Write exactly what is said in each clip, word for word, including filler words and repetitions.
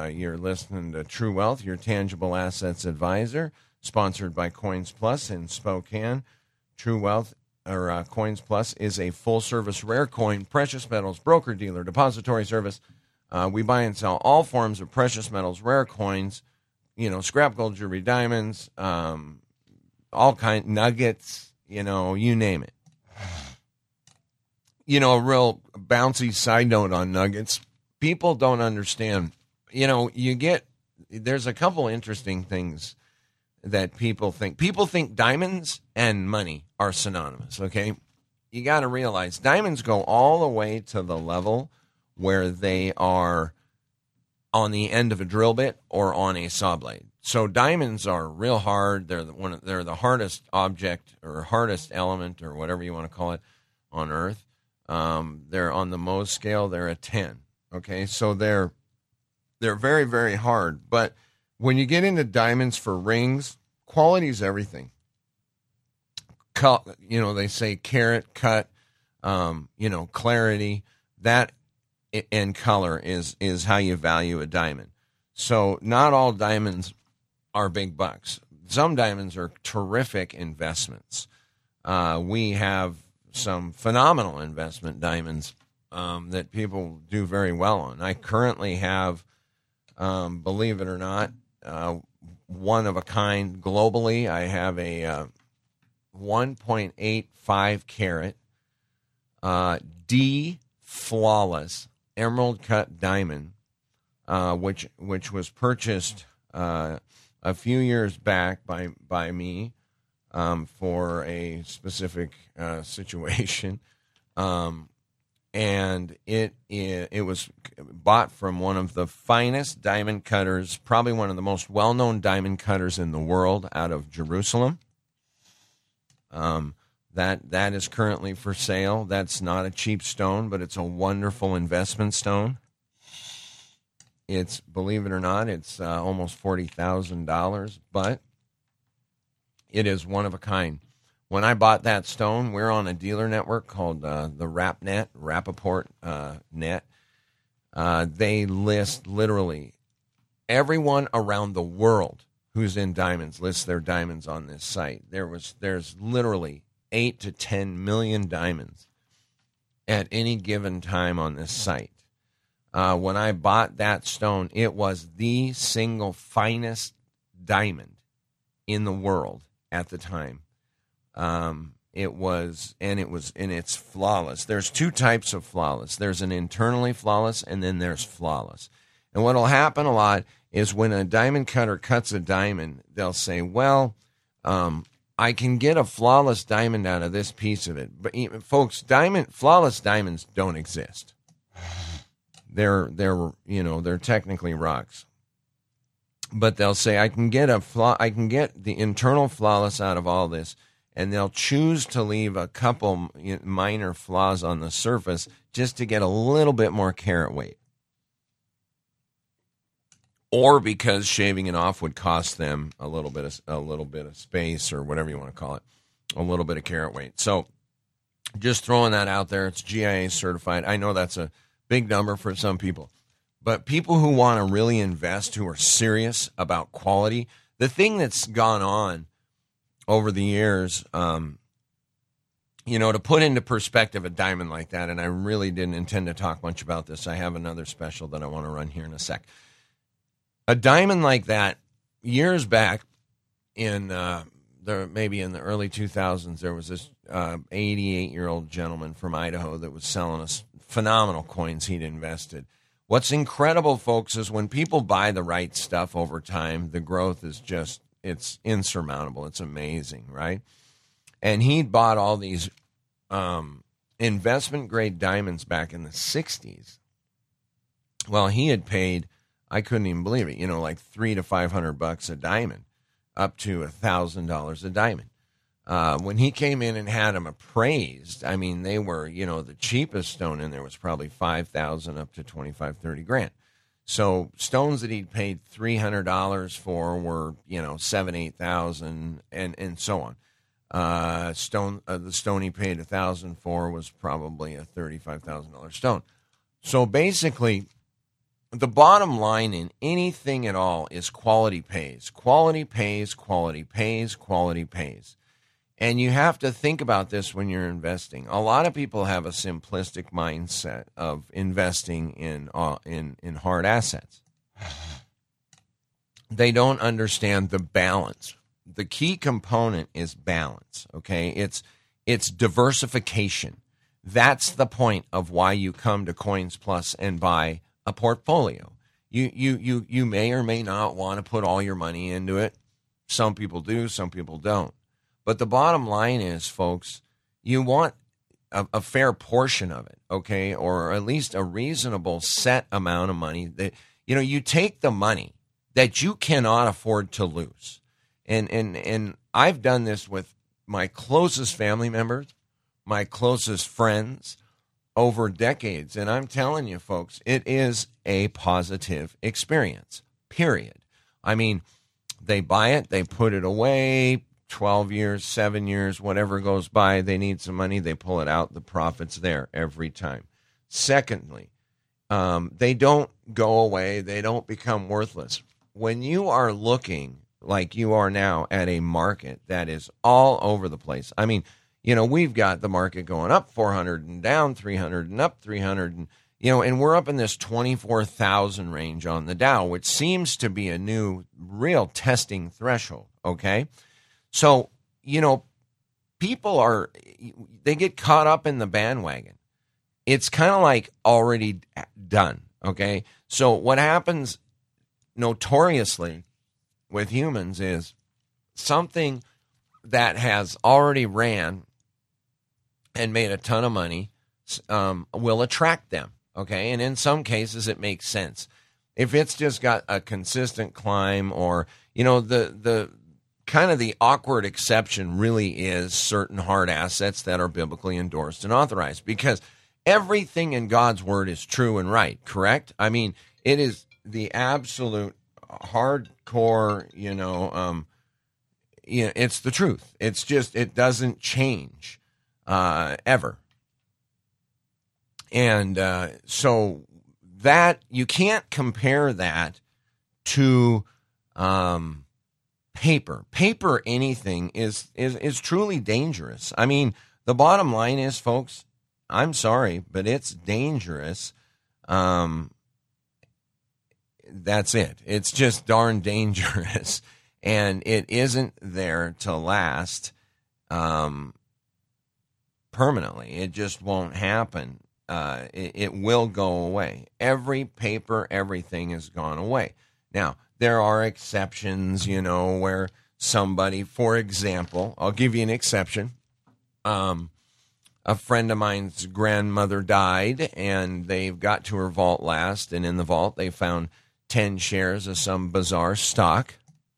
Uh, you're listening to True Wealth, your tangible assets advisor, sponsored by Coins Plus in Spokane. True Wealth, or uh, Coins Plus, is a full-service rare coin, precious metals, broker-dealer, depository service. Uh, we buy and sell all forms of precious metals, rare coins, you know, scrap gold, jewelry, diamonds, um, all kind nuggets, you know, you name it. You know, a real bouncy side note on nuggets. People don't understand. You know, you get, there's a couple interesting things that people think. People think diamonds and money are synonymous, okay? You got to realize diamonds go all the way to the level where they are on the end of a drill bit or on a saw blade. So diamonds are real hard. They're the, one of, they're the hardest object or hardest element or whatever you want to call it on Earth. Um, they're on the Mohs scale. They're a ten. Okay, so they're they're very, very hard. But when you get into diamonds for rings, quality is everything. Cut, you know, they say carat, cut, um, you know, clarity. That and color is is how you value a diamond. So not all diamonds are big bucks. Some diamonds are terrific investments. Uh, we have some phenomenal investment diamonds um, that people do very well on. I currently have, um, believe it or not, uh, one of a kind globally. I have a uh, one point eight five carat uh, D flawless emerald cut diamond, uh, which which was purchased uh, a few years back by by me. Um, for a specific uh, situation, um, and it, it it was bought from one of the finest diamond cutters, probably one of the most well-known diamond cutters in the world, out of Jerusalem. Um, that that is currently for sale. That's not a cheap stone, but it's a wonderful investment stone. It's, believe it or not, it's uh, almost forty thousand dollars, but it is one of a kind. When I bought that stone, we're on a dealer network called uh, the RapNet, Rappaport uh, Net. Uh, they list literally everyone around the world who's in diamonds lists their diamonds on this site. There was there's literally eight to ten million diamonds at any given time on this site. Uh, when I bought that stone, it was the single finest diamond in the world at the time. Um, it was, and it was, and it's flawless. There's two types of flawless. There's an internally flawless, and then there's flawless. And what will happen a lot is when a diamond cutter cuts a diamond, they'll say, well, um, I can get a flawless diamond out of this piece of it. But folks, diamond, flawless diamonds don't exist. They're, they're, you know, they're technically rocks. But they'll say, I can get a flaw, I can get the internal flawless out of all this, and they'll choose to leave a couple minor flaws on the surface just to get a little bit more carat weight. Or because shaving it off would cost them a little bit of a little bit of space, or whatever you want to call it, a little bit of carat weight. So just throwing that out there, it's G I A certified. I know that's a big number for some people. But people who want to really invest, who are serious about quality, the thing that's gone on over the years, um, you know, to put into perspective a diamond like that, and I really didn't intend to talk much about this. I have another special that I want to run here in a sec. A diamond like that, years back in uh, the maybe in the early two thousands, there was this uh, eighty-eight-year-old gentleman from Idaho that was selling us phenomenal coins he'd invested. What's incredible, folks, is when people buy the right stuff over time, the growth is just, it's insurmountable. It's amazing, right? And he'd bought all these um, investment-grade diamonds back in the sixties. Well, he had paid, I couldn't even believe it, you know, like three to five hundred bucks a diamond, up to a thousand dollars a diamond. Uh, when he came in and had them appraised, I mean, they were, you know, the cheapest stone in there was probably five thousand up to twenty-five, thirty grand. So stones that he'd paid three hundred dollars for were, you know, seven, eight thousand, and and so on. Uh, stone, uh, the stone he paid a thousand for was probably a thirty-five thousand dollar stone. So basically, the bottom line in anything at all is quality pays. Quality pays, quality pays, quality pays. And you have to think about this when you're investing. A lot of people have a simplistic mindset of investing in uh, in in hard assets. They don't understand the balance. The key component is balance, okay? It's it's diversification. That's the point of why you come to Coins Plus and buy a portfolio. You you you you may or may not want to put all your money into it. Some people do, some people don't. But the bottom line is, folks, you want a, a fair portion of it, okay, or at least a reasonable set amount of money that, you know, you take the money that you cannot afford to lose. And and and I've done this with my closest family members, my closest friends over decades. And I'm telling you, folks, it is a positive experience, period. I mean, they buy it, they put it away, twelve years, seven years, whatever goes by, they need some money, they pull it out, the profit's there every time. Secondly, um, they don't go away, they don't become worthless. When you are looking like you are now at a market that is all over the place, I mean, you know, we've got the market going up four hundred and down three hundred and up three hundred, and, you know, and we're up in this twenty-four thousand range on the Dow, which seems to be a new real testing threshold, okay? So, you know, people are, they get caught up in the bandwagon. It's kind of like already done, okay? So what happens notoriously with humans is something that has already ran and made a ton of money um, will attract them, okay? And in some cases, it makes sense. If it's just got a consistent climb, or, you know, the the kind of the awkward exception really is certain hard assets that are biblically endorsed and authorized, because everything in God's word is true and right, correct? I mean, it is the absolute hardcore, you know, um, you know, it's the truth. It's just, it doesn't change uh, ever. And uh, so that, you can't compare that to um, paper. Paper anything is, is, is truly dangerous. I mean, the bottom line is, folks, I'm sorry, but it's dangerous. Um, that's it. It's just darn dangerous. And it isn't there to last um, permanently. It just won't happen. Uh, it, it will go away. Every paper, everything has gone away. Now, there are exceptions, you know, where somebody, for example, I'll give you an exception. Um, a friend of mine's grandmother died, and they've got to her vault last, and in the vault they found ten shares of some bizarre stock.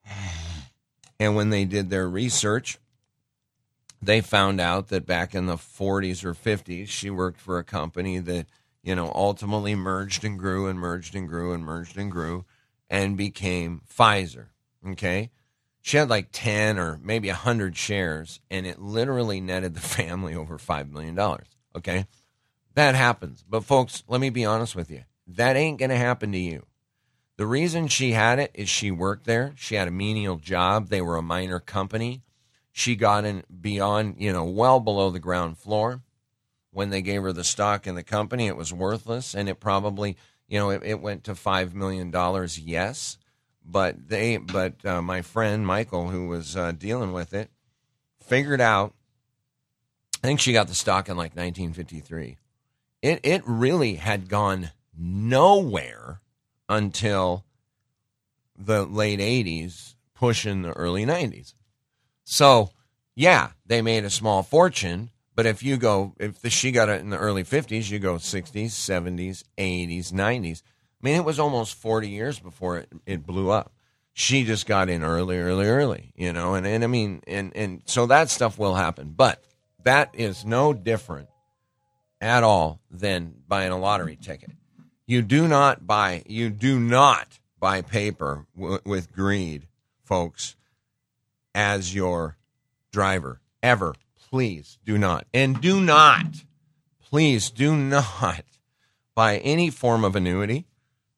And when they did their research, they found out that back in the forties or fifties, she worked for a company that, you know, ultimately merged and grew and merged and grew and merged and grew and became Pfizer, okay? She had like ten or maybe one hundred shares, and it literally netted the family over five million dollars, okay? That happens. But, folks, let me be honest with you. That ain't going to happen to you. The reason she had it is she worked there. She had a menial job. They were a minor company. She got in beyond, you know, well below the ground floor. When they gave her the stock in the company, it was worthless, and it probably, you know, it, it went to five million dollars, yes. But they, but uh, my friend Michael, who was uh, dealing with it, figured out, I think she got the stock in like nineteen fifty-three. It it really had gone nowhere until the late eighties, pushing the early nineties. So, yeah, they made a small fortune, but if you go, if the, she got it in the early fifties, you go sixties, seventies, eighties, nineties. I mean, it was almost forty years before it, it blew up. She just got in early, early, early, you know, and, and I mean, and, and so that stuff will happen. But that is no different at all than buying a lottery ticket. You do not buy, you do not buy paper w- with greed, folks, as your driver. Ever. Please do not. And do not, please do not buy any form of annuity.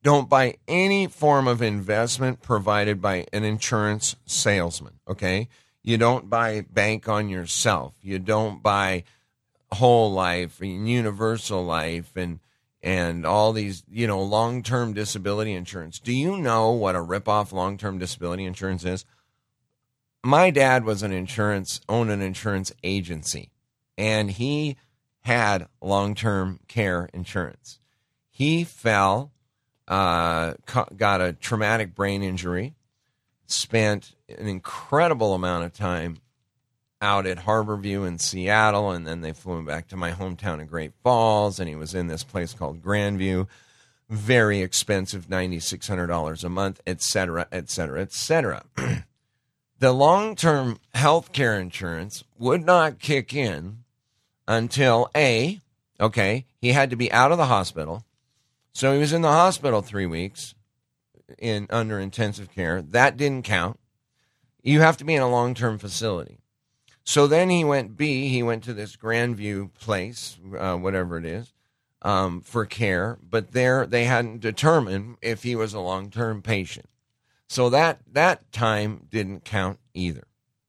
Don't buy any form of investment provided by an insurance salesman, okay? You don't buy bank on yourself. You don't buy whole life and universal life and and all these, you know, long-term disability insurance. Do you know what a rip-off long-term disability insurance is? My dad was an insurance, owned an insurance agency, and he had long-term care insurance. He fell, uh, got a traumatic brain injury, spent an incredible amount of time out at Harborview in Seattle, and then they flew him back to my hometown of Great Falls, and he was in this place called Grandview. Very expensive, nine thousand six hundred dollars a month, et cetera, et cetera, et cetera. The long-term health care insurance would not kick in until, A, okay, he had to be out of the hospital. So he was in the hospital three weeks in under intensive care. That didn't count. You have to be in a long-term facility. So then he went B, he went to this Grandview place, uh, whatever it is, um, for care. But there they hadn't determined if he was a long-term patient. So that, that time didn't count either.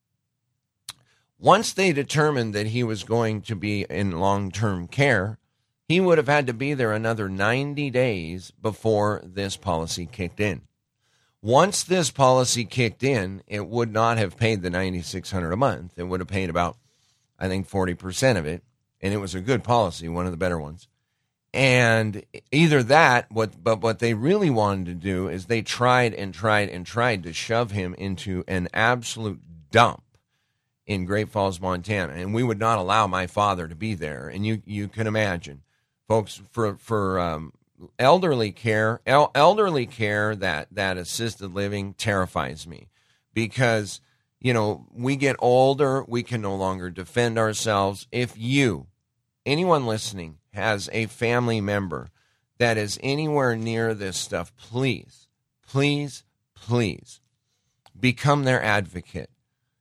Once they determined that he was going to be in long-term care, he would have had to be there another ninety days before this policy kicked in. Once this policy kicked in, it would not have paid the nine thousand six hundred dollars a month. It would have paid about, I think, forty percent of it, and it was a good policy, one of the better ones. And either that, what but what they really wanted to do is they tried and tried and tried to shove him into an absolute dump in Great Falls, Montana, and we would not allow my father to be there. And you you can imagine, folks, for for um, elderly care, el- elderly care that that assisted living terrifies me, because you know we get older, we can no longer defend ourselves. If you, anyone listening, has a family member that is anywhere near this stuff, please, please, please become their advocate.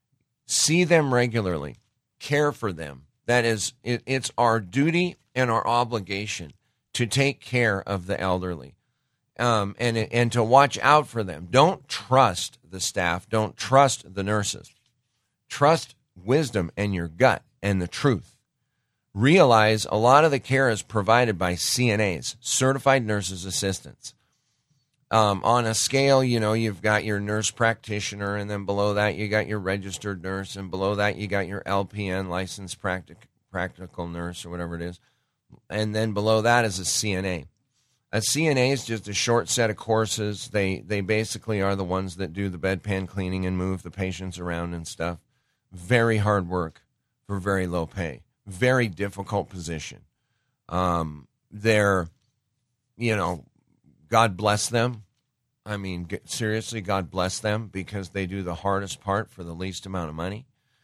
See them regularly. Care for them. That is, it, it's our duty and our obligation to take care of the elderly, um, and and to watch out for them. Don't trust the staff. Don't trust the nurses. Trust wisdom and your gut and the truth. Realize a lot of the care is provided by C N As, certified nurses assistants. Um, on a scale, you know, you've got your nurse practitioner, and then below that you got your registered nurse, and below that you got your L P N, licensed practic- practical nurse, or whatever it is. And then below that is a C N A. A C N A is just a short set of courses. They they basically are the ones that do the bedpan cleaning and move the patients around and stuff. Very hard work for very low pay. Very difficult position. Um, they're, you know, God bless them. I mean, seriously, God bless them, because they do the hardest part for the least amount of money.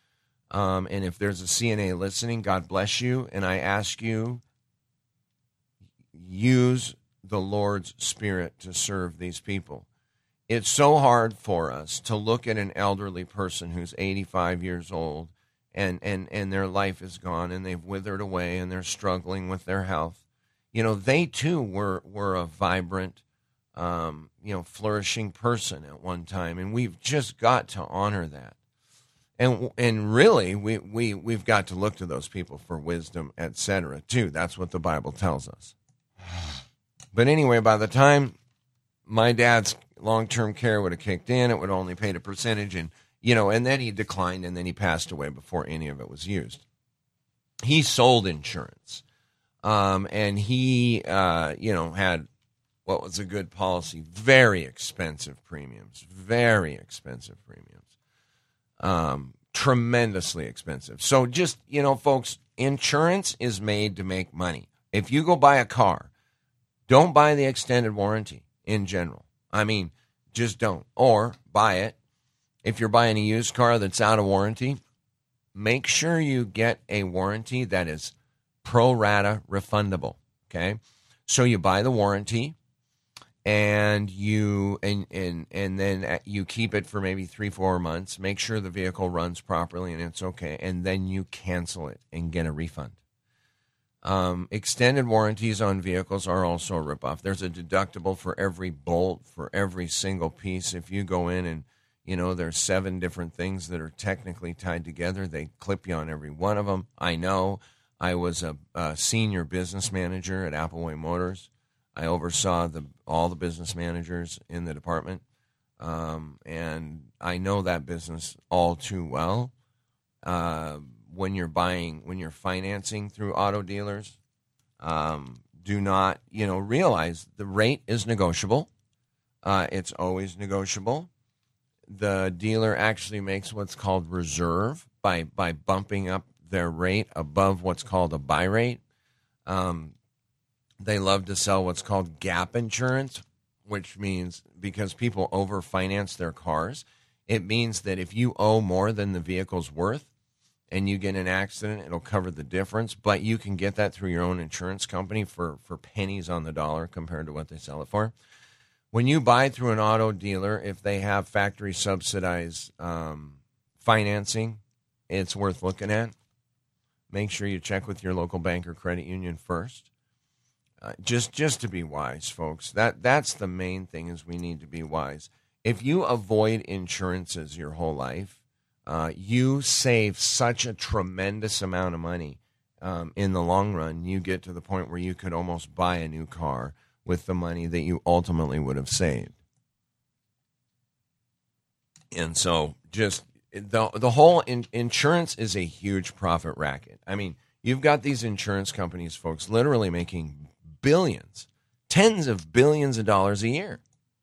Um, and if there's a C N A listening, God bless you. And I ask you, use the Lord's Spirit to serve these people. It's so hard for us to look at an elderly person who's eighty-five years old, and, and, and their life is gone, and they've withered away, and they're struggling with their health. You know, they too were, were a vibrant, um, you know, flourishing person at one time, and we've just got to honor that. And and really, we, we, we've got to look to those people for wisdom, et cetera, too. That's what the Bible tells us. But anyway, by the time my dad's long-term care would have kicked in, it would only paid a percentage, and, you know, and then he declined, and then he passed away before any of it was used. He sold insurance, um, and he, uh, you know, had what was a good policy, very expensive premiums, very expensive premiums, um, tremendously expensive. So just, you know, folks, insurance is made to make money. If you go buy a car, don't buy the extended warranty in general. I mean, just don't. Or buy it. If you're buying a used car that's out of warranty, make sure you get a warranty that is pro rata refundable. Okay? So you buy the warranty, and you and and and then you keep it for maybe three, four months. Make sure the vehicle runs properly and it's okay, and then you cancel it and get a refund. Um, extended warranties on vehicles are also a ripoff. There's a deductible for every bolt, for every single piece. If you go in and, you know, there's seven different things that are technically tied together, they clip you on every one of them. I know. I was a, a senior business manager at Appleway Motors. I oversaw the all the business managers in the department, um, and I know that business all too well. Uh, when you're buying, when you're financing through auto dealers, um, do not, you know, realize the rate is negotiable. Uh, it's always negotiable. The dealer actually makes what's called reserve by by bumping up their rate above what's called a buy rate. Um, they love to sell what's called gap insurance, which means because people overfinance their cars, it means that if you owe more than the vehicle's worth, and you get in an accident, it'll cover the difference. But you can get that through your own insurance company for, for pennies on the dollar compared to what they sell it for. When you buy through an auto dealer, if they have factory subsidized um, financing, it's worth looking at. Make sure you check with your local bank or credit union first. Uh, just just to be wise, folks. That that's the main thing, is we need to be wise. If you avoid insurances your whole life, Uh, you save such a tremendous amount of money um, in the long run. You get to the point where you could almost buy a new car with the money that you ultimately would have saved. And so just the, the whole in, insurance is a huge profit racket. I mean, you've got these insurance companies, folks, literally making billions, tens of billions of dollars a year.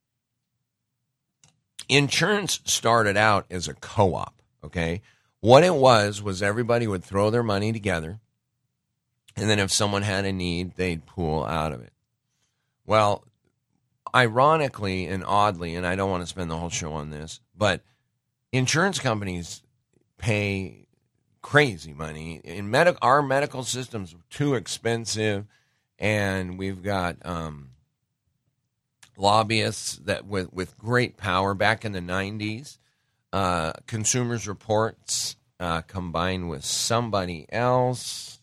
Insurance started out as a co-op. Okay, what it was was everybody would throw their money together, and then if someone had a need, they'd pool out of it. Well, ironically and oddly, and I don't want to spend the whole show on this, but insurance companies pay crazy money. In medic, our medical system's too expensive, and we've got um, lobbyists that with, with great power back in the nineties. Uh, Consumers Reports, uh, combined with somebody else,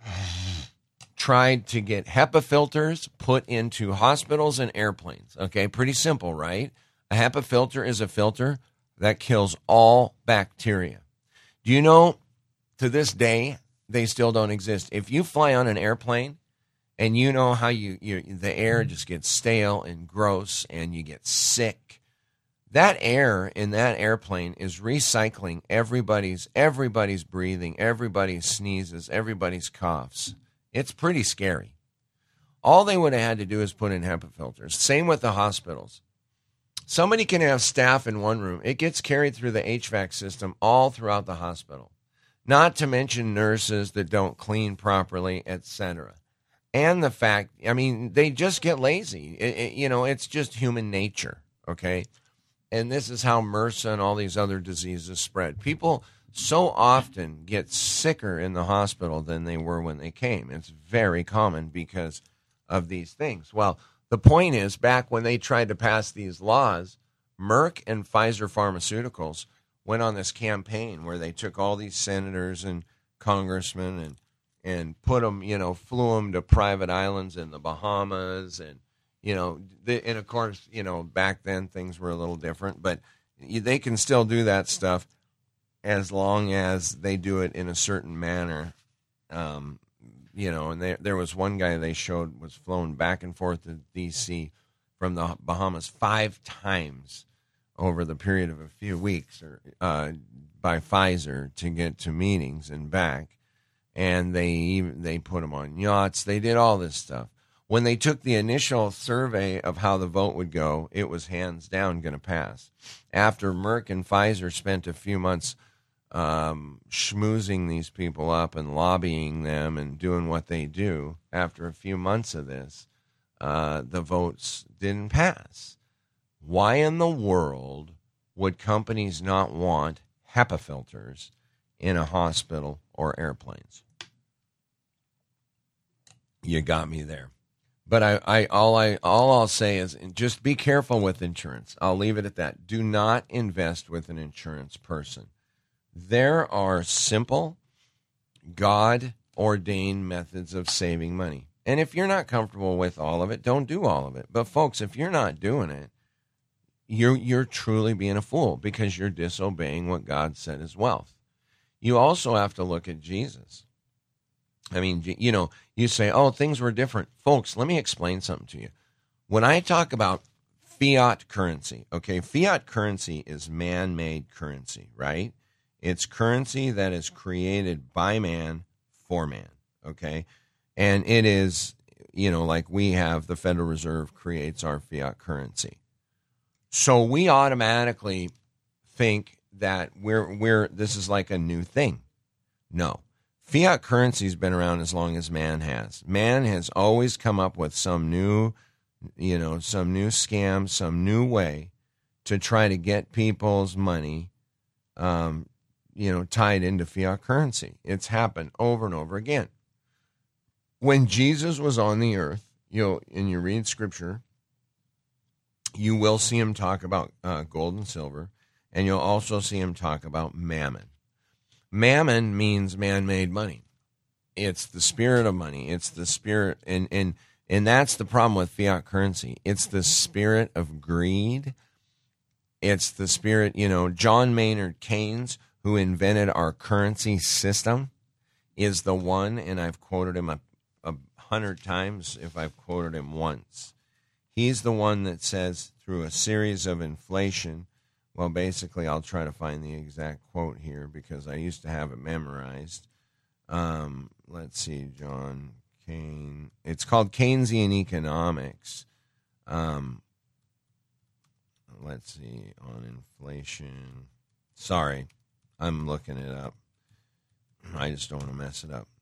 tried to get HEPA filters put into hospitals and airplanes. Okay, pretty simple, right? A HEPA filter is a filter that kills all bacteria. Do you know, to this day, they still don't exist. If you fly on an airplane and you know how you, you the air just gets stale and gross and you get sick, that air in that airplane is recycling everybody's everybody's breathing, everybody's sneezes, everybody's coughs. It's pretty scary. All they would have had to do is put in HEPA filters. Same with the hospitals. Somebody can have staff in one room. It gets carried through the H V A C system all throughout the hospital. Not to mention nurses that don't clean properly, et cetera. And the fact, I mean, they just get lazy. It, it, you know, it's just human nature, okay? And this is how MRSA and all these other diseases spread. People so often get sicker in the hospital than they were when they came. It's very common because of these things. Well, the point is, back when they tried to pass these laws, Merck and Pfizer Pharmaceuticals went on this campaign where they took all these senators and congressmen and and put them, you know, flew them to private islands in the Bahamas, and you know, the, and of course, you know, back then things were a little different, but they can still do that stuff as long as they do it in a certain manner. Um, you know, and they, there was one guy they showed was flown back and forth to D C from the Bahamas five times over the period of a few weeks, or uh, by Pfizer to get to meetings and back. And they even they put them on yachts. They did all this stuff. When they took the initial survey of how the vote would go, it was hands down going to pass. After Merck and Pfizer spent a few months um, schmoozing these people up and lobbying them and doing what they do, after a few months of this, uh, the votes didn't pass. Why in the world would companies not want HEPA filters in a hospital or airplanes? You got me there. But I, I, all I, all I'll say is just be careful with insurance. I'll leave it at that. Do not invest with an insurance person. There are simple, God ordained methods of saving money. And if you're not comfortable with all of it, don't do all of it. But folks, if you're not doing it, you're you're truly being a fool because you're disobeying what God said is wealth. You also have to look at Jesus. I mean, you know, you say, oh, things were different. Folks, let me explain something to you. When I talk about fiat currency, okay, fiat currency is man-made currency, right? It's currency that is created by man for man, okay? And it is, you know, like we have the Federal Reserve creates our fiat currency. So we automatically think that we're we're this is like a new thing. No. Fiat currency's been around as long as man has. Man has always come up with some new, you know, some new scam, some new way to try to get people's money, um, you know, tied into fiat currency. It's happened over and over again. When Jesus was on the earth, you know, and you read scripture, you will see him talk about uh, gold and silver, and you'll also see him talk about mammon. Mammon means man-made money. It's the spirit of money. It's the spirit, and and and that's the problem with fiat currency. It's the spirit of greed. It's the spirit, you know, John Maynard Keynes, who invented our currency system, is the one, and I've quoted him a, a hundred times if I've quoted him once. He's the one that says through a series of inflation, well, basically, I'll try to find the exact quote here because I used to have it memorized. Um, let's see, John Keynes. It's called Keynesian Economics. Um, let's see, on inflation. Sorry, I'm looking it up. I just don't want to mess it up.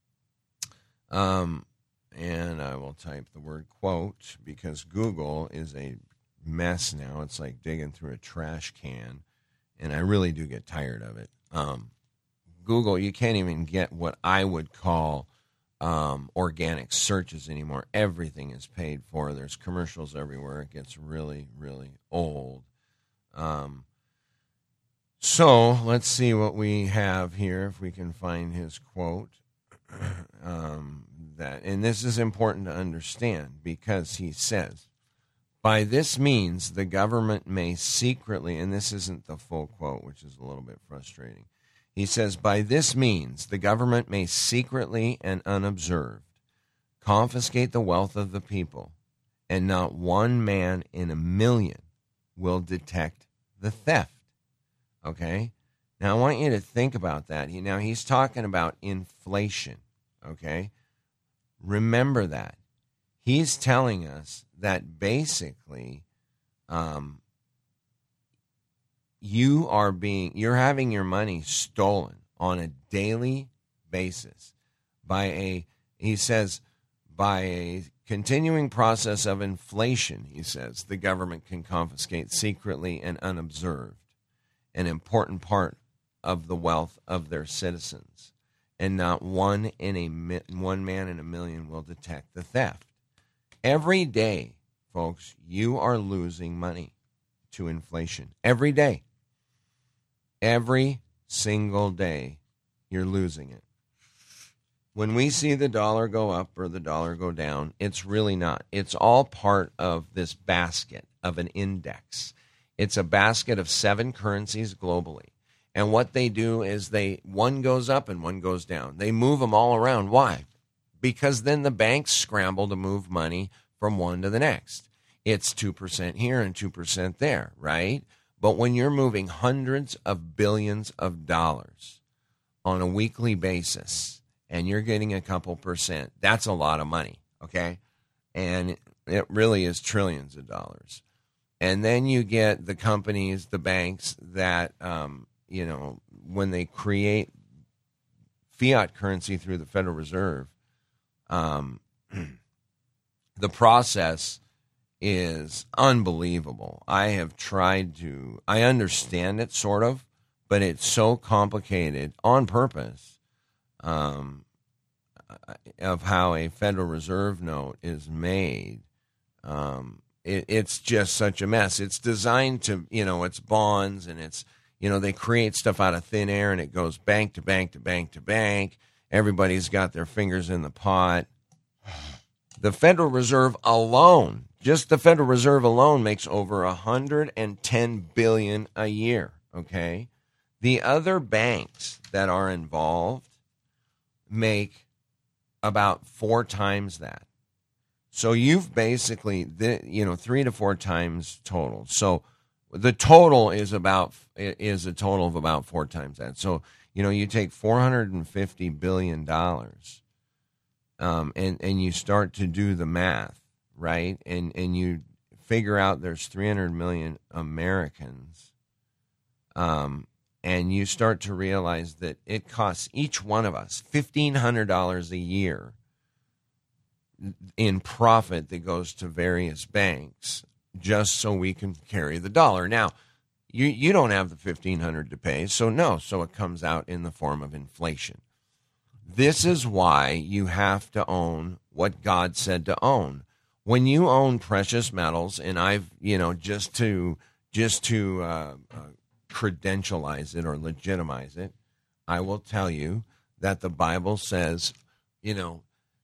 Um, and I will type the word quote because Google is a mess now. It's like digging through a trash can, and I really do get tired of it. Um, Google, you can't even get what I would call um, organic searches anymore. Everything is paid for. There's commercials everywhere. It gets really, really old. Um, so let's see what we have here, if we can find his quote. um, that, and this is important to understand because he says, by this means, the government may secretly, and this isn't the full quote, which is a little bit frustrating. He says, by this means, the government may secretly and unobserved confiscate the wealth of the people, and not one man in a million will detect the theft. Okay? Now, I want you to think about that. He, now, he's talking about inflation. Okay? Remember that. He's telling us that basically um, you are being, you're having your money stolen on a daily basis by a, he says, by a continuing process of inflation, he says, the government can confiscate secretly and unobserved an important part of the wealth of their citizens, and not one in a one man in a million will detect the theft. Every day, folks, you are losing money to inflation. Every day. Every single day, you're losing it. When we see the dollar go up or the dollar go down, it's really not. It's all part of this basket of an index. It's a basket of seven currencies globally. And what they do is they one goes up and one goes down. They move them all around. Why? Because then the banks scramble to move money from one to the next. It's two percent here and two percent there, right? But when you're moving hundreds of billions of dollars on a weekly basis and you're getting a couple percent, that's a lot of money, okay? And it really is trillions of dollars. And then you get the companies, the banks that, um, you know, when they create fiat currency through the Federal Reserve, um, the process is unbelievable. I have tried to, I understand it sort of, but it's so complicated on purpose um, of how a Federal Reserve note is made. Um, it, it's just such a mess. It's designed to, you know, it's bonds and it's, you know, they create stuff out of thin air and it goes bank to bank to bank to bank. Everybody's got their fingers in the pot. The Federal Reserve alone, just the Federal Reserve alone, makes over one hundred ten billion dollars a year, okay? The other banks that are involved make about four times that. So you've basically, you know, three to four times total. So the total is about is a total of about four times that. So, you know, you take four hundred fifty billion dollars um, and, and you start to do the math, right? And, and you figure out there's three hundred million Americans. Um, and you start to realize that it costs each one of us fifteen hundred dollars a year in profit that goes to various banks just so we can carry the dollar. Now, you you don't have the fifteen hundred dollars to pay, so no, so it comes out in the form of inflation. This is why you have to own what God said to own. When you own precious metals, and I've, you know, just to just to uh, uh, credentialize it or legitimize it, I will tell you that the Bible says, you know,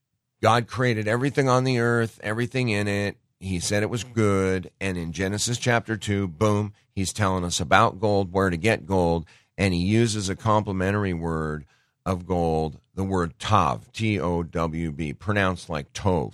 God created everything on the earth, everything in it. He said it was good. And in Genesis chapter two, boom, he's telling us about gold, where to get gold. And he uses a complementary word of gold, the word tav, T O W B, pronounced like tov.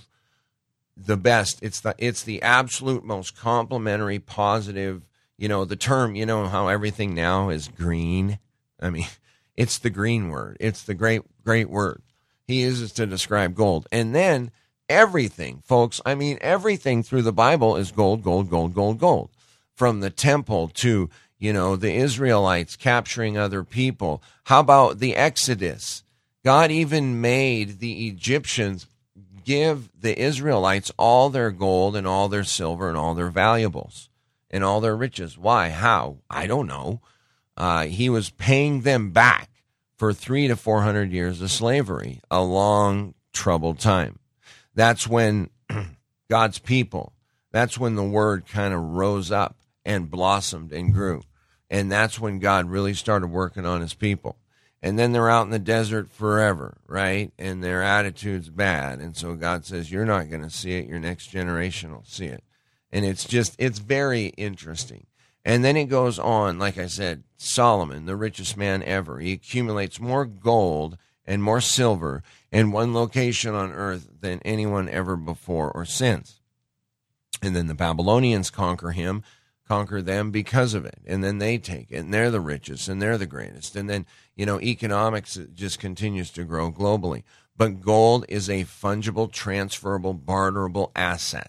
The best, it's the it's the absolute most complimentary, positive, you know, the term, you know how everything now is green? I mean, it's the green word. It's the great, great word he uses to describe gold. And then everything, folks, I mean, everything through the Bible is gold, gold, gold, gold, gold. From the temple to, you know, the Israelites capturing other people. How about the Exodus? God even made the Egyptians give the Israelites all their gold and all their silver and all their valuables and all their riches. Why? How? I don't know. Uh, he was paying them back for three to four hundred years of slavery, a long, troubled time. That's when God's people, that's when the word kind of rose up and blossomed and grew. And that's when God really started working on his people. And then they're out in the desert forever, right? And their attitude's bad. And so God says, you're not going to see it. Your next generation will see it. And it's just, it's very interesting. And then it goes on, like I said, Solomon, the richest man ever. He accumulates more gold and more silver in one location on earth than anyone ever before or since. And then the Babylonians conquer him, conquer them because of it. And then they take it, and they're the richest, and they're the greatest. And then, you know, economics just continues to grow globally. But gold is a fungible, transferable, barterable asset.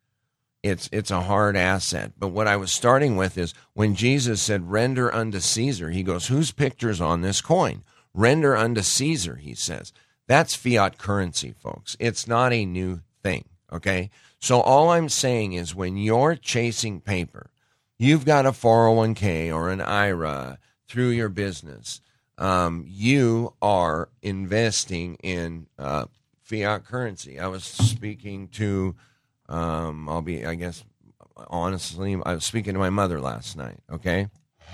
It's it's a hard asset. But what I was starting with is when Jesus said, render unto Caesar, he goes, whose picture's on this coin? Render unto Caesar, he says. That's fiat currency, folks. It's not a new thing, okay? So all I'm saying is when you're chasing paper, you've got a four oh one k or an I R A through your business. Um, you are investing in uh, fiat currency. I was speaking to, um, I'll be, I guess, honestly, I was speaking to my mother last night, okay?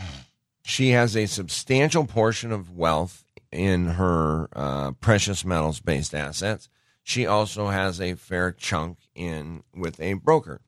She has a substantial portion of wealth in her uh, precious metals-based assets. She also has a fair chunk in with a broker.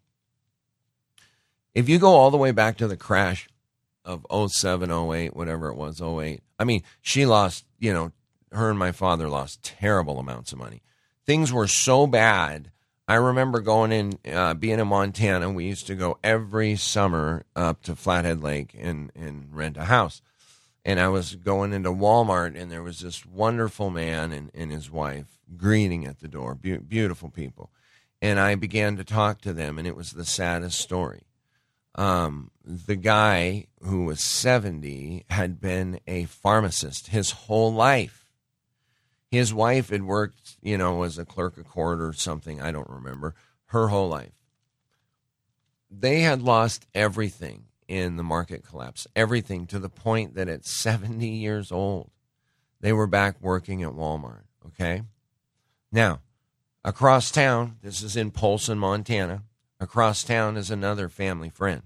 If you go all the way back to the crash of oh seven, oh eight, whatever it was, oh eight, I mean, she lost, you know, her and my father lost terrible amounts of money. Things were so bad. I remember going in, uh, being in Montana, we used to go every summer up to Flathead Lake and, and rent a house. And I was going into Walmart, and there was this wonderful man and, and his wife greeting at the door, Be- beautiful people. And I began to talk to them, and it was the saddest story. Um, the guy who was seventy had been a pharmacist his whole life. His wife had worked, you know, as a clerk of court or something, I don't remember, her whole life. They had lost everything in the market collapse, everything, to the point that at seventy years old, they were back working at Walmart, okay? Now, across town, this is in Polson, Montana, across town is another family friend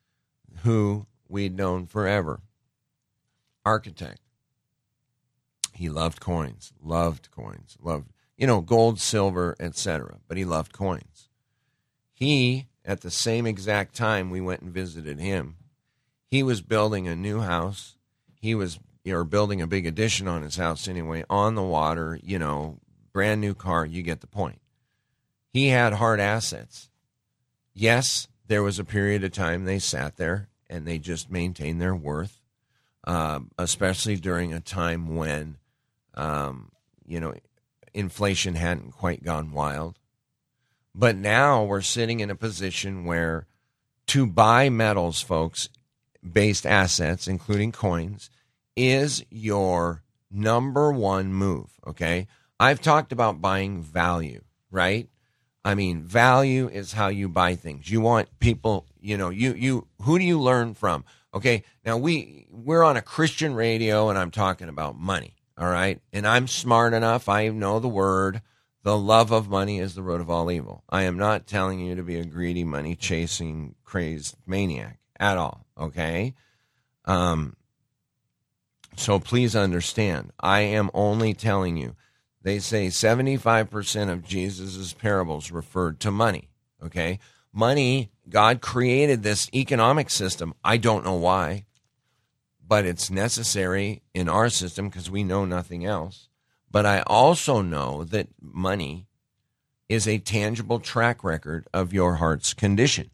who we'd known forever, architect. He loved coins, loved coins, loved, you know, gold, silver, et cetera. But he loved coins. He, at the same exact time we went and visited him, he was building a new house. He was, you know, building a big addition on his house anyway, on the water, you know, brand new car. You get the point. He had hard assets. Yes, there was a period of time they sat there and they just maintained their worth, uh, especially during a time when, um, you know, inflation hadn't quite gone wild. But now we're sitting in a position where to buy metals, folks, based assets, including coins, is your number one move, okay? I've talked about buying value, right? I mean, value is how you buy things. You want people, you know, you you who do you learn from? Okay, now we we're on a Christian radio and I'm talking about money, all right? And I'm smart enough, I know the word. The love of money is the root of all evil. I am not telling you to be a greedy, money-chasing, crazed maniac at all, okay? Um, so please understand, I am only telling you, they say seventy-five percent of Jesus' parables referred to money, okay? Money, God created this economic system. I don't know why, but it's necessary in our system because we know nothing else. But I also know that money is a tangible track record of your heart's condition.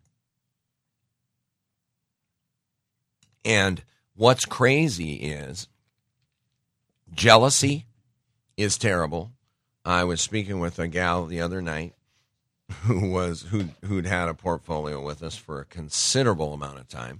And what's crazy is jealousy is terrible. I was speaking with a gal the other night who was who who'd had a portfolio with us for a considerable amount of time.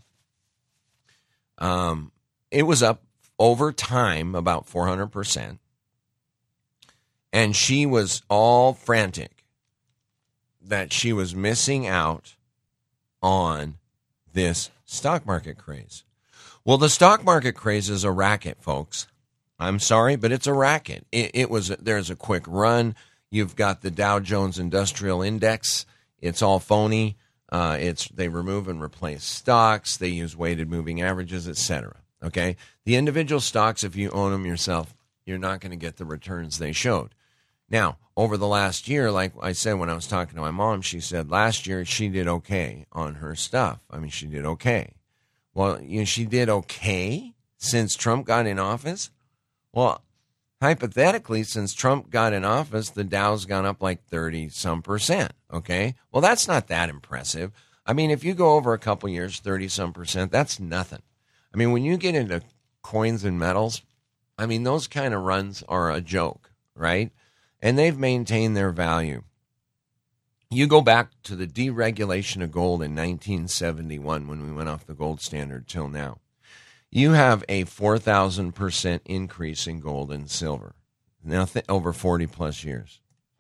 Um, it was up over time about four hundred percent. And she was all frantic that she was missing out on this stock market craze. Well, the stock market craze is a racket, folks. I'm sorry, but it's a racket. It, it was there's a quick run. You've got the Dow Jones Industrial Index. It's all phony. Uh, it's they remove and replace stocks. They use weighted moving averages, et cetera. Okay, the individual stocks, if you own them yourself, you're not going to get the returns they showed. Now, over the last year, like I said when I was talking to my mom, she said last year she did okay on her stuff. I mean, she did okay. Well, you know, she did okay since Trump got in office. Well, hypothetically, since Trump got in office, the Dow's gone up like thirty some percent. Okay. Well, that's not that impressive. I mean, if you go over a couple years, thirty some percent, that's nothing. I mean, when you get into coins and metals, I mean, those kind of runs are a joke, right? And they've maintained their value. You go back to the deregulation of gold in nineteen seventy-one when we went off the gold standard till now. You have a four thousand percent increase in gold and silver. Now, th- over forty plus years.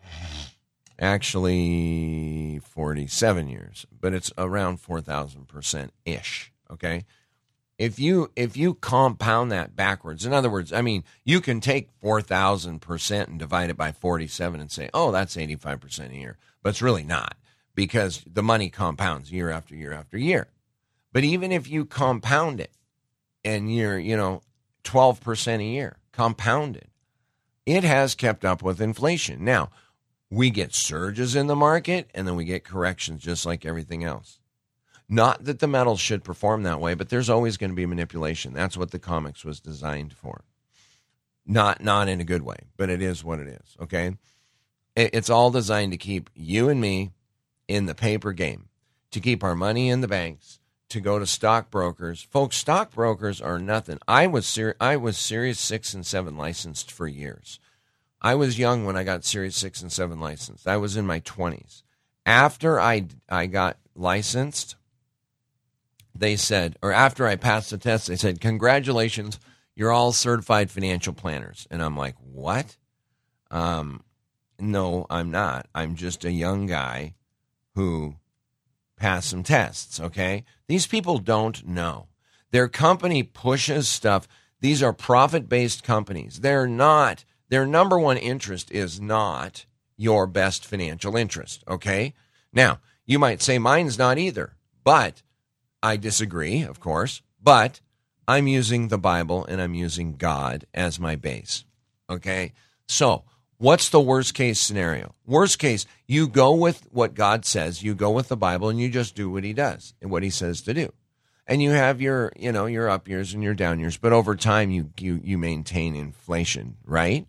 Actually, forty-seven years. But it's around four thousand percent-ish, okay? If you if you compound that backwards, in other words, I mean, you can take four thousand percent and divide it by forty-seven and say, oh, that's eighty-five percent a year. But it's really not because the money compounds year after year after year. But even if you compound it and you're, you know, twelve percent a year compounded, it has kept up with inflation. Now, we get surges in the market and then we get corrections just like everything else. Not that the metals should perform that way, but there's always going to be manipulation. That's what the comics was designed for. Not not in a good way, but it is what it is, okay? It's all designed to keep you and me in the paper game, to keep our money in the banks, to go to stockbrokers. Folks, stockbrokers are nothing. I was ser- I was Series six and seven licensed for years. I was young when I got Series six and seven licensed. I was in my twenties. After I, I got licensed, they said, or after I passed the test, they said, congratulations, you're all certified financial planners. And I'm like, what? Um, no, I'm not. I'm just a young guy who passed some tests, okay? These people don't know. Their company pushes stuff. These are profit-based companies. They're not, their number one interest is not your best financial interest, okay? Now, you might say mine's not either, but I disagree, of course, but I'm using the Bible and I'm using God as my base. Okay? So, what's the worst case scenario? Worst case, you go with what God says, you go with the Bible, and you just do what he does and what he says to do. And you have your, you know, your up years and your down years, but over time you you you maintain inflation, right?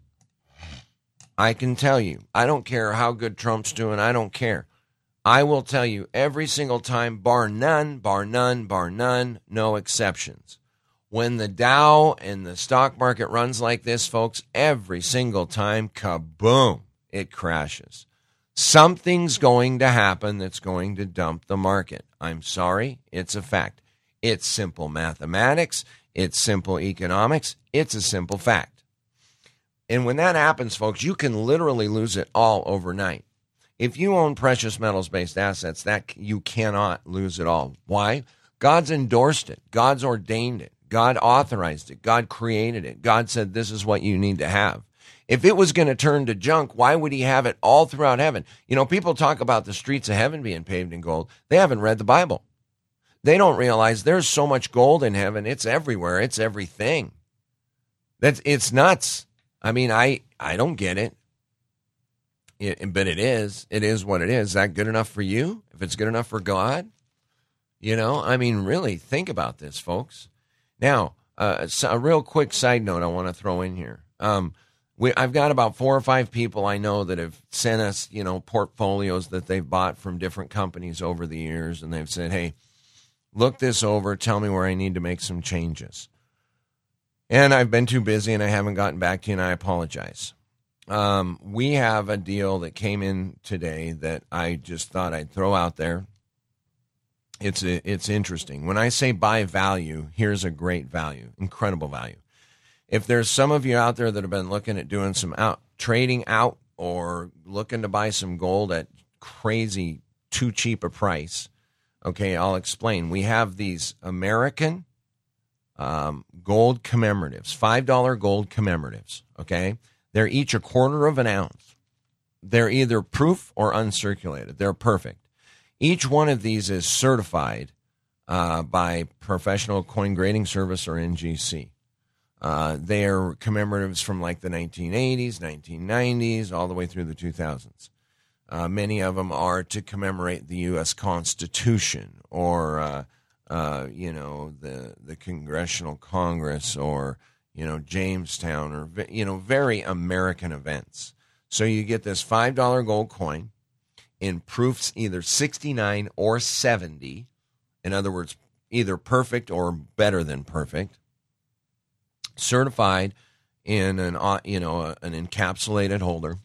I can tell you, I don't care how good Trump's doing, I don't care. I will tell you every single time, bar none, bar none, bar none, no exceptions. When the Dow and the stock market runs like this, folks, every single time, kaboom, it crashes. Something's going to happen that's going to dump the market. I'm sorry, it's a fact. It's simple mathematics. It's simple economics. It's a simple fact. And when that happens, folks, you can literally lose it all overnight. If you own precious metals-based assets, that you cannot lose it all. Why? God's endorsed it. God's ordained it. God authorized it. God created it. God said this is what you need to have. If it was going to turn to junk, why would he have it all throughout heaven? You know, people talk about the streets of heaven being paved in gold. They haven't read the Bible. They don't realize there's so much gold in heaven. It's everywhere. It's everything. That's it's nuts. I mean, I, I don't get it. it. But it is. It is what it is. Is that good enough for you? If it's good enough for God? You know, I mean, really, think about this, folks. Now, uh, so a real quick side note I want to throw in here. Um, we, I've got about four or five people I know that have sent us, you know, portfolios that they've bought from different companies over the years, and they've said, hey, look this over, tell me where I need to make some changes. And I've been too busy and I haven't gotten back to you, and I apologize. Um, we have a deal that came in today that I just thought I'd throw out there. It's a, it's interesting. When I say buy value, here's a great value, incredible value. If there's some of you out there that have been looking at doing some out trading out or looking to buy some gold at crazy, too cheap a price, okay, I'll explain. We have these American um, gold commemoratives, five dollar gold commemoratives, okay? They're each a quarter of an ounce. They're either proof or uncirculated. They're perfect. Each one of these is certified uh, by Professional Coin Grading Service, or N G C. Uh, they're commemoratives from like the nineteen eighties, nineteen nineties, all the way through the two thousands. Uh, many of them are to commemorate the U S Constitution, or uh, uh, you know, the the Congressional Congress, or you know, Jamestown, or you know, very American events. So you get this five dollar gold coin in proofs either sixty-nine or seventy. In other words, either perfect or better than perfect. Certified in an you know an encapsulated holder.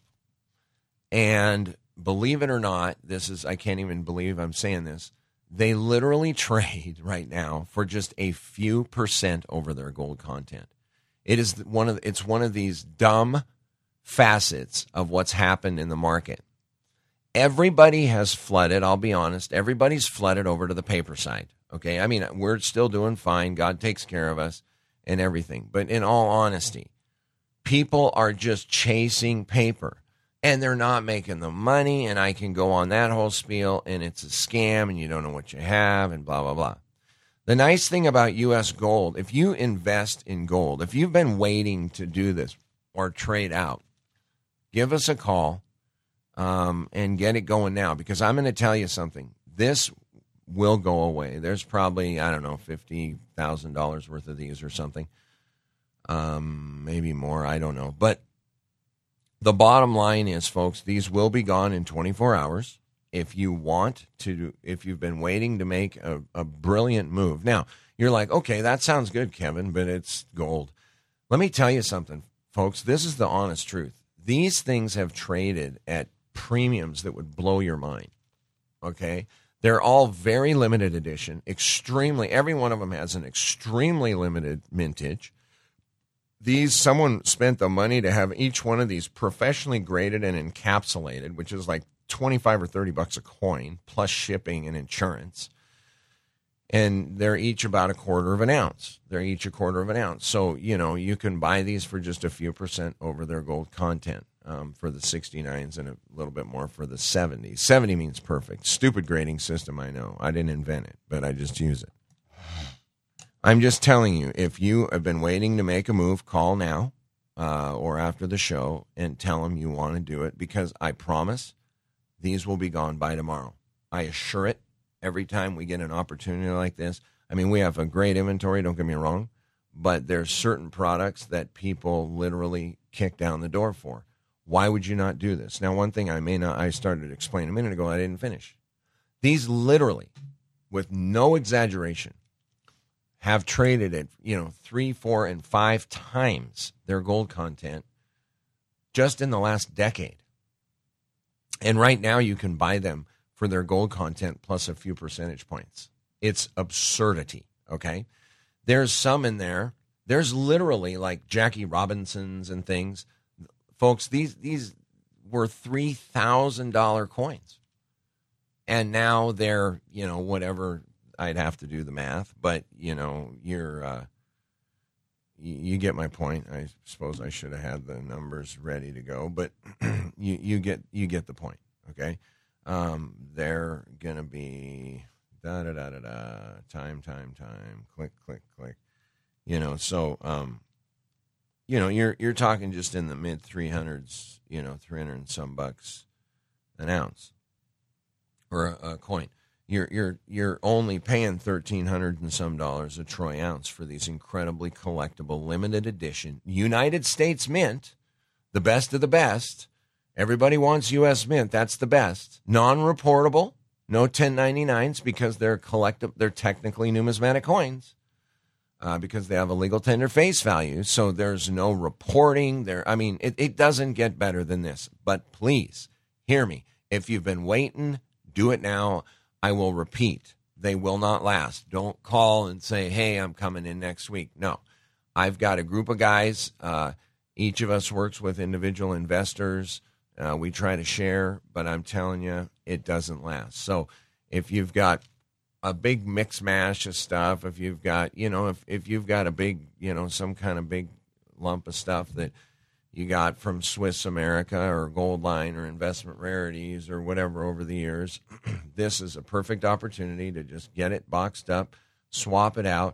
And believe it or not, this is, I can't even believe I'm saying this, they literally trade right now for just a few percent over their gold content. It is one of it's one of these dumb facets of what's happened in the market. Everybody has flooded, I'll be honest, everybody's flooded over to the paper side. Okay, I mean, we're still doing fine. God takes care of us and everything. But in all honesty, people are just chasing paper. And they're not making the money, and I can go on that whole spiel, and it's a scam, and you don't know what you have, and blah, blah, blah. The nice thing about U S gold, if you invest in gold, if you've been waiting to do this or trade out, give us a call um, and get it going now, because I'm going to tell you something. This will go away. There's probably, I don't know, fifty thousand dollars worth of these or something. Um, maybe more, I don't know. But the bottom line is, folks, these will be gone in twenty-four hours. If you want to, if you've been waiting to make a, a brilliant move. Now, you're like, okay, that sounds good, Kevin, but it's gold. Let me tell you something, folks. This is the honest truth. These things have traded at premiums that would blow your mind, okay? They're all very limited edition, extremely, every one of them has an extremely limited mintage. These, someone spent the money to have each one of these professionally graded and encapsulated, which is like twenty-five or thirty bucks a coin, plus shipping and insurance. And they're each about a quarter of an ounce. They're each a quarter of an ounce. So, you know, you can buy these for just a few percent over their gold content um, for the sixty-nines and a little bit more for the seventies. seventy means perfect. Stupid grading system, I know. I didn't invent it, but I just use it. I'm just telling you, if you have been waiting to make a move, call now. uh, or after the show and tell them you want to do it, because I promise these will be gone by tomorrow. I assure it every time we get an opportunity like this. I mean, we have a great inventory, don't get me wrong, but there's certain products that people literally kick down the door for. Why would you not do this? Now, one thing I may not, I started to explain a minute ago, I didn't finish. These literally, with no exaggeration, have traded at, you know, three, four, and five times their gold content just in the last decade. And right now you can buy them for their gold content plus a few percentage points. It's absurdity, okay? There's some in there. There's literally like Jackie Robinson's and things. Folks, these these were three thousand dollars coins. And now they're, you know, whatever, I'd have to do the math, but, you know, you're, uh, you, you get my point. I suppose I should have had the numbers ready to go, but you, you get you get the point, okay? Um, they're going to be da-da-da-da-da, time, time, time, click, click, click. You know, so, um, you know, you're you're talking just in the mid three hundreds, you know, three hundred and some bucks an ounce or a, a coin. You're you're you're only paying thirteen hundred and some dollars a troy ounce for these incredibly collectible limited edition United States Mint, the best of the best. Everybody wants U S Mint. That's the best. Non-reportable, no ten ninety-nines because they're collective. They're technically numismatic coins. Uh, because they have a legal tender face value, so there's no reporting there. I mean, it, it doesn't get better than this. But please, hear me. If you've been waiting, do it now. I will repeat, they will not last. Don't call and say, hey, I'm coming in next week. No. I've got a group of guys. Uh, each of us works with individual investors. Uh, we try to share, but I'm telling you, it doesn't last. So if you've got a big mix mash of stuff, if you've got, you know, if, if you've got a big, you know, some kind of big lump of stuff that you got from Swiss America or Goldline or Investment Rarities or whatever over the years, this is a perfect opportunity to just get it boxed up, swap it out,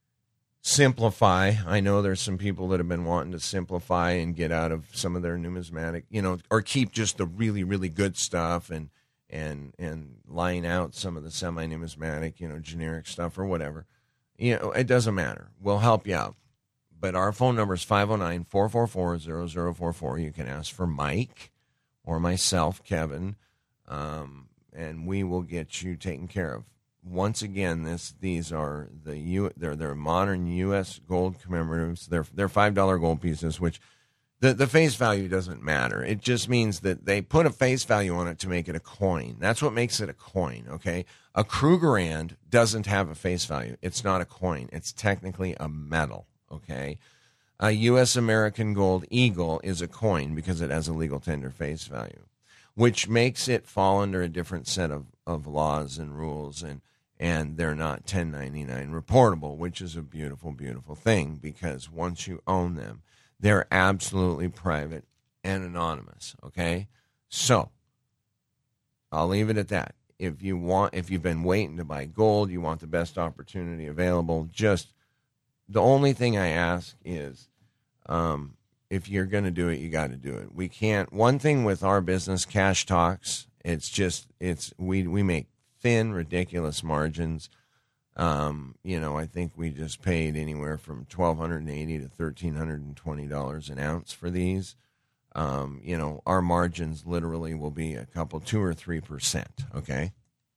simplify. I know there's some people that have been wanting to simplify and get out of some of their numismatic, you know, or keep just the really, really good stuff and and and line out some of the semi-numismatic, you know, generic stuff or whatever. You know, it doesn't matter. We'll help you out. But our phone number is five oh nine, four four four, zero zero four four. You can ask for Mike or myself, Kevin, um, and we will get you taken care of. Once again, this these are the U, they're they're modern U S gold commemoratives. They're they're five dollar gold pieces, which The the face value doesn't matter. It just means that they put a face value on it to make it a coin. That's what makes it a coin, okay? A Krugerrand doesn't have a face value. It's not a coin. It's technically a metal, okay? A U S American Gold Eagle is a coin because it has a legal tender face value, which makes it fall under a different set of, of laws and rules, and, and they're not ten ninety-nine reportable, which is a beautiful, beautiful thing because once you own them, they're absolutely private and anonymous, okay? So, I'll leave it at that. If you want, if you've been waiting to buy gold, you want the best opportunity available, just the only thing I ask is um, if you're going to do it, you got to do it. We can't, one thing with our business, Cash Talks, it's just, it's we we make thin, ridiculous margins. Um, you know, I think we just paid anywhere from twelve eighty to thirteen twenty dollars an ounce for these. Um, you know, our margins literally will be a couple, two or three percent. Okay.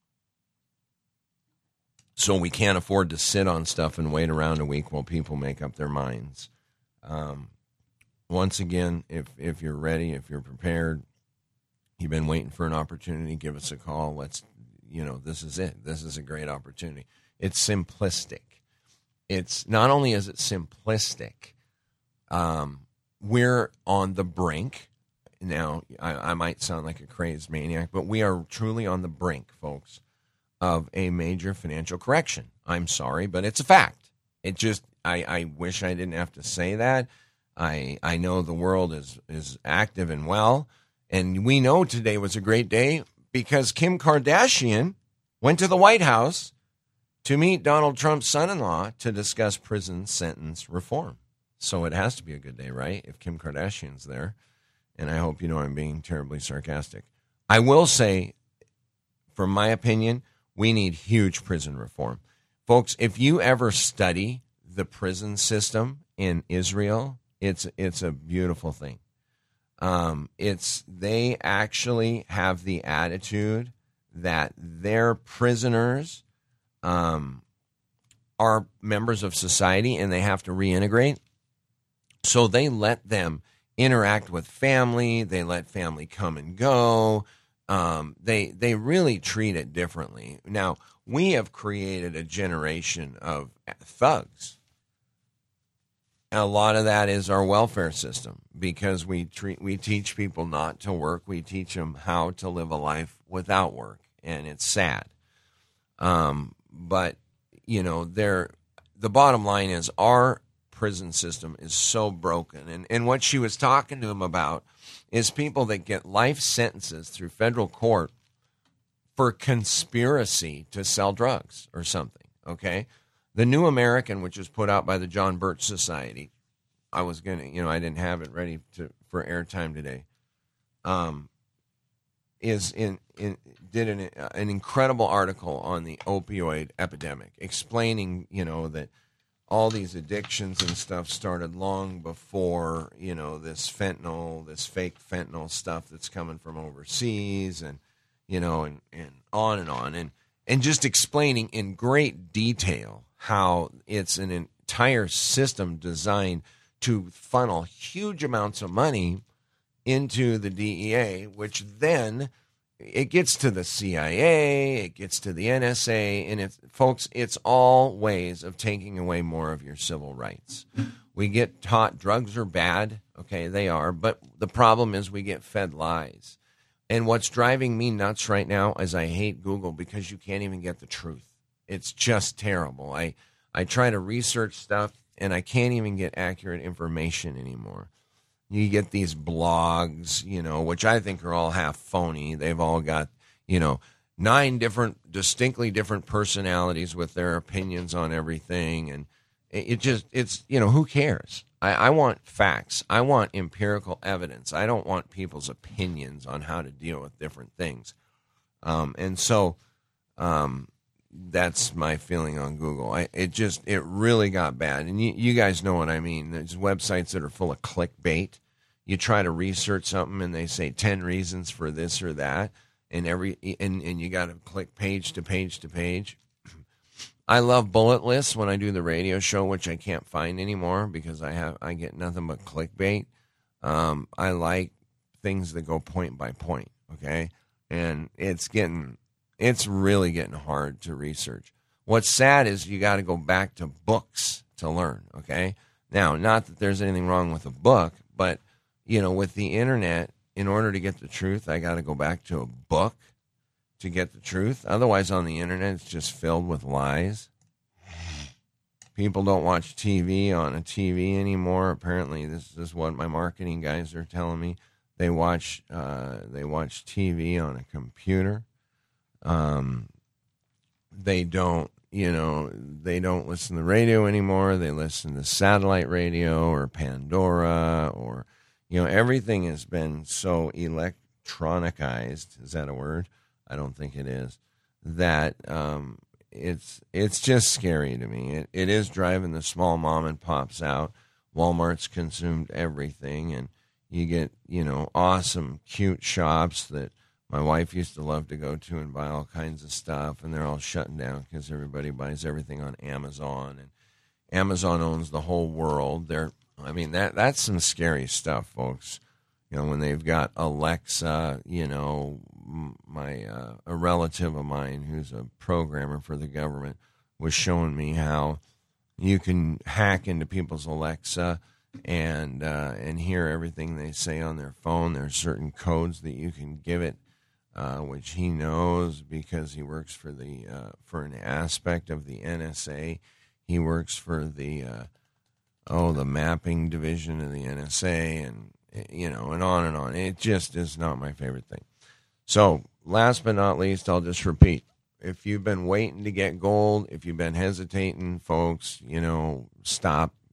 So we can't afford to sit on stuff and wait around a week while people make up their minds. Um, once again, if, if you're ready, if you're prepared, you've been waiting for an opportunity, give us a call. Let's, you know, this is it. This is a great opportunity. It's simplistic. It's not only is it simplistic, um, we're on the brink. Now, I, I might sound like a crazed maniac, but we are truly on the brink, folks, of a major financial correction. I'm sorry, but it's a fact. It just, I, I wish I didn't have to say that. I I know the world is, is active and well, and we know today was a great day because Kim Kardashian went to the White House to meet Donald Trump's son-in-law to discuss prison sentence reform. So it has to be a good day, right? If Kim Kardashian's there. And I hope you know I'm being terribly sarcastic. I will say, from my opinion, we need huge prison reform. Folks, if you ever study the prison system in Israel, it's it's a beautiful thing. Um, it's they actually have the attitude that their prisoners um, are members of society and they have to reintegrate. So they let them interact with family. They let family come and go. Um, they they really treat it differently. Now, we have created a generation of thugs. A lot of that is our welfare system because we treat we teach people not to work. We teach them how to live a life without work, and it's sad. Um, but you know, they're, the bottom line is our prison system is so broken, and and what she was talking to him about is people that get life sentences through federal court for conspiracy to sell drugs or something. Okay. The New American, which was put out by the John Birch Society, I was going to, you know, I didn't have it ready to, for airtime today, um, is in, in did an, an incredible article on the opioid epidemic, explaining, you know, that all these addictions and stuff started long before, you know, this fentanyl, this fake fentanyl stuff that's coming from overseas, and, you know, and, and on and on. And, and just explaining in great detail how it's an entire system designed to funnel huge amounts of money into the D E A, which then it gets to the C I A, it gets to the N S A, and it's, folks, it's all ways of taking away more of your civil rights. We get taught drugs are bad. Okay, they are, but the problem is we get fed lies. And what's driving me nuts right now is I hate Google because you can't even get the truth. It's just terrible. I, I try to research stuff, and I can't even get accurate information anymore. You get these blogs, you know, which I think are all half phony. They've all got, you know, nine different, distinctly different personalities with their opinions on everything. And it just, it's, you know, who cares? I, I want facts. I want empirical evidence. I don't want people's opinions on how to deal with different things. Um, and so um, that's my feeling on Google. I, it just, it really got bad. And you, you guys know what I mean. There's websites that are full of clickbait. You try to research something and they say ten reasons for this or that. And every, and, and you got to click page to page to page. I love bullet lists when I do the radio show, which I can't find anymore because I have, I get nothing but clickbait. Um, I like things that go point by point. Okay. And it's getting, it's really getting hard to research. What's sad is you got to go back to books to learn. Okay. Now, not that there's anything wrong with a book, but you know, with the internet, in order to get the truth, I got to go back to a book to get the truth. Otherwise, on the internet, it's just filled with lies. People don't watch T V on a T V anymore. Apparently, this is what my marketing guys are telling me. They watch uh, they watch T V on a computer. Um, they don't, you know, they don't listen to the radio anymore. They listen to satellite radio or Pandora, or, you know, everything has been so electronicized. Is that a word? I don't think it is. That um, it's it's just scary to me. It it is driving the small mom and pops out. Walmart's consumed everything, and you get, you know, awesome, cute shops that my wife used to love to go to and buy all kinds of stuff, and they're all shutting down because everybody buys everything on Amazon, and Amazon owns the whole world. They're, I mean, that that's some scary stuff, folks. You know, when they've got Alexa, you know, my uh, a relative of mine who's a programmer for the government was showing me how you can hack into people's Alexa and uh, and hear everything they say on their phone. There's certain codes that you can give it, uh, which he knows because he works for the uh, for an aspect of the N S A. He works for the uh, oh the mapping division of the N S A, and you know, and on and on. It just is not my favorite thing. So, last but not least, I'll just repeat. If you've been waiting to get gold, if you've been hesitating, folks, you know, stop.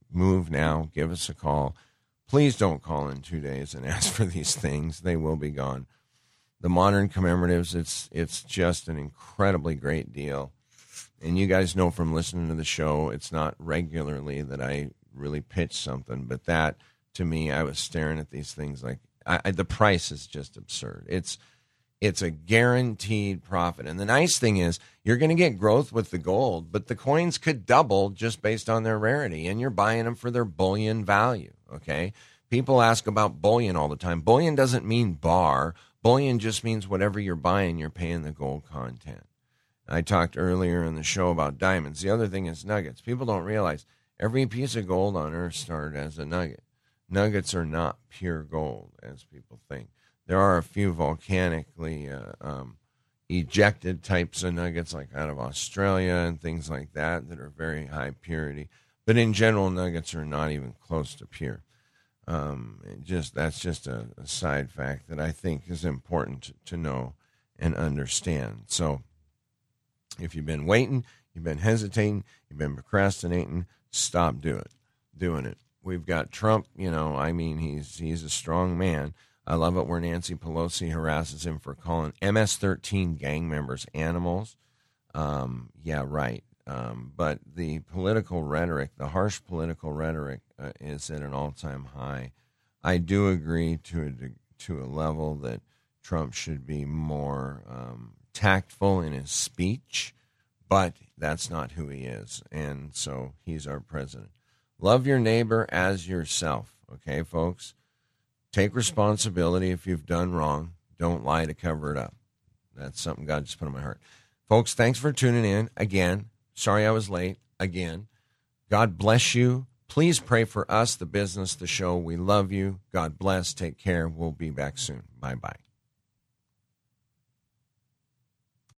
Move now. Give us a call. Please don't call in two days and ask for these things. They will be gone. The modern commemoratives, it's it's just an incredibly great deal. And you guys know from listening to the show, it's not regularly that I really pitch something. But that, to me, I was staring at these things like, I, I, the price is just absurd. It's It's a guaranteed profit. And the nice thing is you're going to get growth with the gold, but the coins could double just based on their rarity, and you're buying them for their bullion value, okay? People ask about bullion all the time. Bullion doesn't mean bar. Bullion just means whatever you're buying, you're paying the gold content. I talked earlier in the show about diamonds. The other thing is nuggets. People don't realize every piece of gold on earth started as a nugget. Nuggets are not pure gold, as people think. There are a few volcanically uh, um, ejected types of nuggets, like out of Australia and things like that, that are very high purity. But in general, nuggets are not even close to pure. Um, it just that's just a, a side fact that I think is important to, to know and understand. So if you've been waiting, you've been hesitating, you've been procrastinating, stop do it, doing it. We've got Trump, you know, I mean, he's he's a strong man. I love it where Nancy Pelosi harasses him for calling M S thirteen gang members animals. Um, yeah, right. Um, but the political rhetoric, the harsh political rhetoric, uh, is at an all-time high. I do agree to a, to a level that Trump should be more um, tactful in his speech, but that's not who he is, and so he's our president. Love your neighbor as yourself, okay, folks? Take responsibility if you've done wrong. Don't lie to cover it up. That's something God just put in my heart. Folks, thanks for tuning in. Again, sorry I was late. Again, God bless you. Please pray for us, the business, the show. We love you. God bless. Take care. We'll be back soon. Bye-bye.